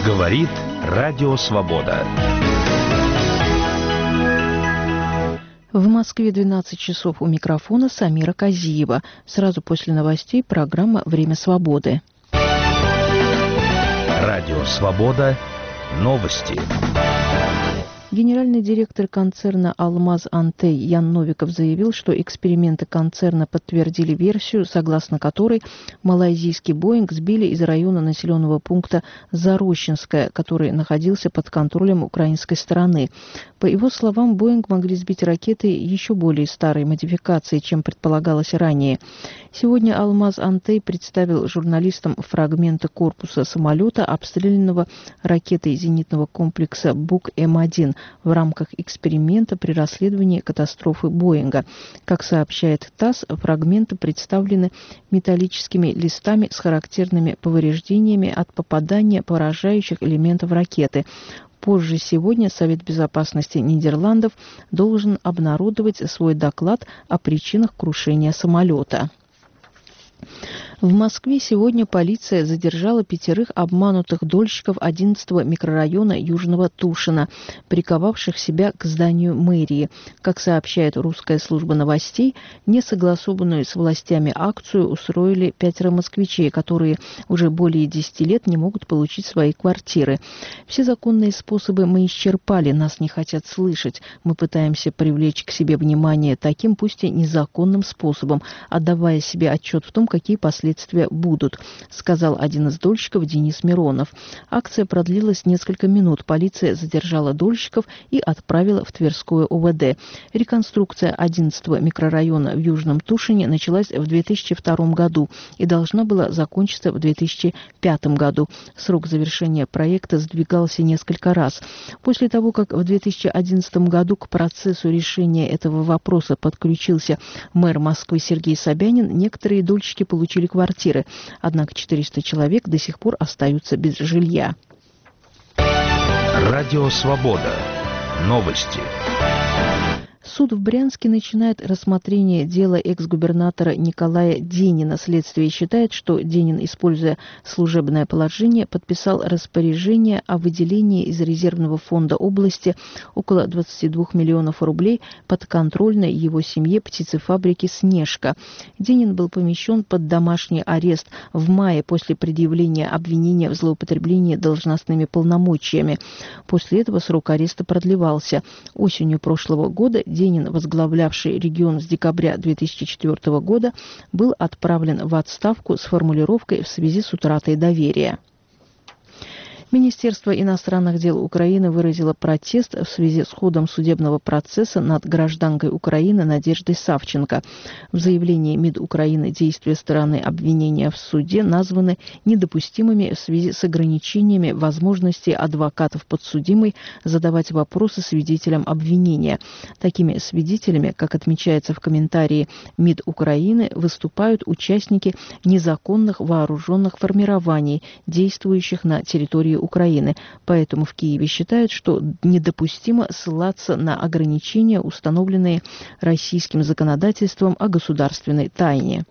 Говорит Радио Свобода. В Москве 12 часов, у микрофона Самира Казиева. Сразу после новостей программа «Время свободы». Радио Свобода. Новости. Генеральный директор концерна «Алмаз Антей» Ян Новиков заявил, что эксперименты концерна подтвердили версию, согласно которой малайзийский «Боинг» сбили из района населенного пункта Зарощенское, который находился под контролем украинской стороны. По его словам, «Боинг» могли сбить ракеты еще более старой модификации, чем предполагалось ранее. Сегодня «Алмаз Антей» представил журналистам фрагменты корпуса самолета, обстрелянного ракетой зенитного комплекса «Бук-М1», в рамках эксперимента при расследовании катастрофы Боинга. Как сообщает ТАСС, фрагменты представлены металлическими листами с характерными повреждениями от попадания поражающих элементов ракеты. Позже сегодня Совет безопасности Нидерландов должен обнародовать свой доклад о причинах крушения самолета. В Москве сегодня полиция задержала 5 обманутых дольщиков 11-го микрорайона Южного Тушино, приковавших себя к зданию мэрии. Как сообщает русская служба новостей, несогласованную с властями акцию устроили 5 москвичей, которые уже более 10 лет не могут получить свои квартиры. Все законные способы мы исчерпали, нас не хотят слышать. Мы пытаемся привлечь к себе внимание таким, пусть и незаконным способом, отдавая себе отчет в том, какие последствия будут, сказал один из дольщиков Денис Миронов. Акция продлилась несколько минут. Полиция задержала дольщиков и отправила в Тверское ОВД. Реконструкция 11-го микрорайона в Южном Тушине началась в 2002 году и должна была закончиться в 2005 году. Срок завершения проекта сдвигался несколько раз. После того, как в 2011 году к процессу решения этого вопроса подключился мэр Москвы Сергей Собянин, некоторые дольщики получили квартиры. Однако 400 человек до сих пор остаются без жилья. Радио Свобода. Новости. Суд в Брянске начинает рассмотрение дела экс-губернатора Николая Денина. Следствие считает, что Денин, используя служебное положение, подписал распоряжение о выделении из резервного фонда области около 22 миллионов рублей подконтрольной его семье птицефабрики «Снежка». Денин был помещен под домашний арест в мае после предъявления обвинения в злоупотреблении должностными полномочиями. После этого срок ареста продлевался. Осенью прошлого года Денин, возглавлявший регион с декабря 2004 года, был отправлен в отставку с формулировкой «в связи с утратой доверия». Министерство иностранных дел Украины выразило протест в связи с ходом судебного процесса над гражданкой Украины Надеждой Савченко. В заявлении МИД Украины действия стороны обвинения в суде названы недопустимыми в связи с ограничениями возможностей адвокатов подсудимой задавать вопросы свидетелям обвинения. Такими свидетелями, как отмечается в комментарии МИД Украины, выступают участники незаконных вооруженных формирований, действующих на территории Украины. Поэтому в Киеве считают, что недопустимо ссылаться на ограничения, установленные российским законодательством о государственной тайне.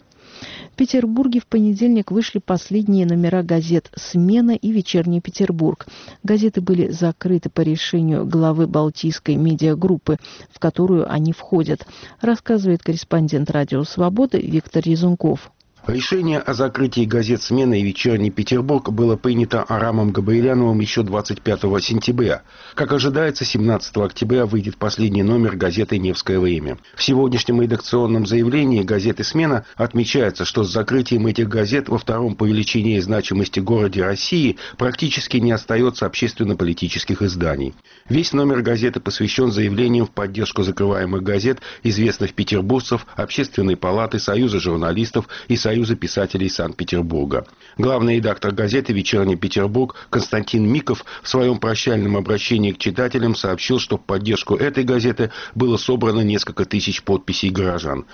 В Петербурге в понедельник вышли последние номера газет «Смена» и «Вечерний Петербург». Газеты были закрыты по решению главы Балтийской медиагруппы, в которую они входят, рассказывает корреспондент «Радио Свобода» Виктор Резунков. Решение о закрытии газет «Смена» и «Вечерний Петербург» было принято Арамом Габриэляновым еще 25 сентября. Как ожидается, 17 октября выйдет последний номер газеты «Невское время». В сегодняшнем редакционном заявлении газеты «Смена» отмечается, что с закрытием этих газет во втором по величине и значимости городе России практически не остается общественно-политических изданий. Весь номер газеты посвящен заявлениям в поддержку закрываемых газет известных петербуржцев, Общественной палаты, Союза журналистов и Союза писателей Санкт-Петербурга. Главный редактор газеты «Вечерний Петербург» Константин Миков в своем прощальном обращении к читателям сообщил, что в поддержку этой газеты было собрано несколько тысяч подписей горожан.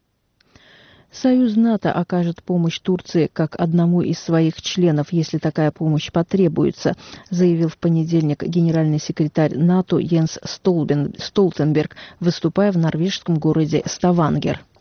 Союз НАТО окажет помощь Турции как одному из своих членов, если такая помощь потребуется, заявил в понедельник генеральный секретарь НАТО Йенс Столтенберг, выступая в норвежском городе Ставангер.